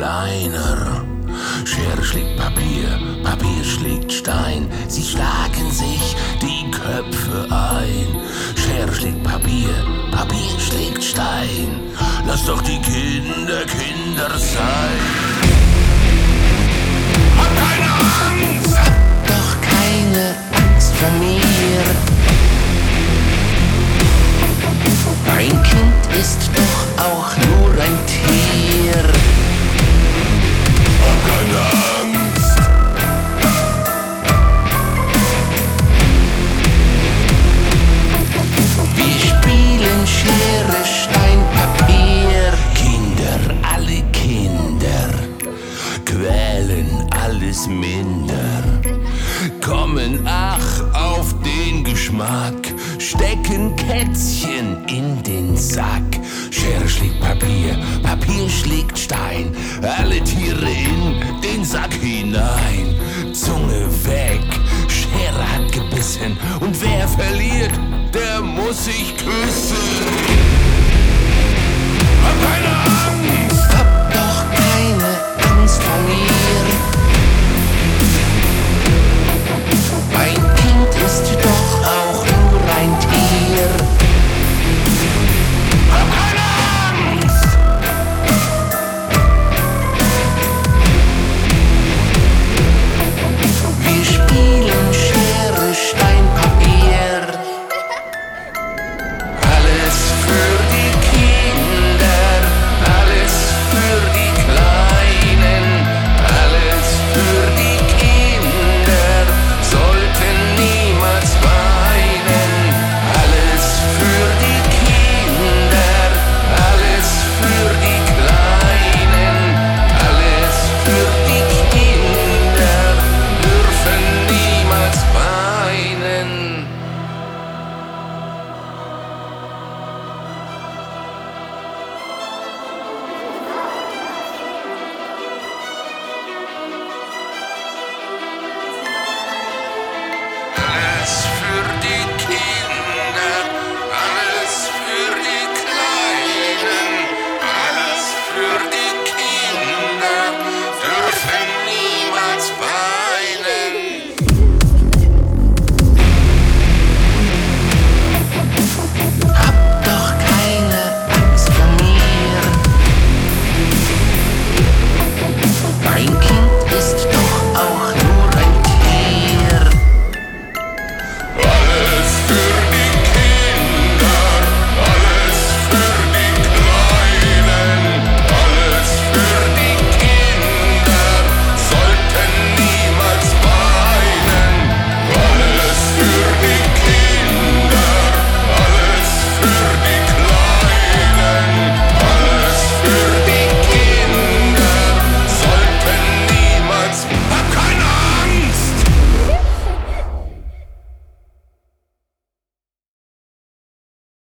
kleiner. Schere schlägt Papier, Papier schlägt Stein. Sie schlagen sich die Köpfe ein. Schere schlägt Papier, Papier schlägt Stein. Lass doch die Kinder Kinder sein. Hab keine Angst! Hab doch keine Angst vor mir. Ein Kind ist doch auch nur ein Tier. Hab keine Angst. Wir spielen Schere, Stein, Papier. Kinder, alle Kinder, quälen alles minder. Kommen ach auf den Geschmack, stecken Kätzchen in den Sack. Schere schlägt Papier, Papier schlägt Stein. Alle Tiere in den Sack hinein. Zunge weg, Schere hat gebissen. Und wer verliert, der muss sich küssen.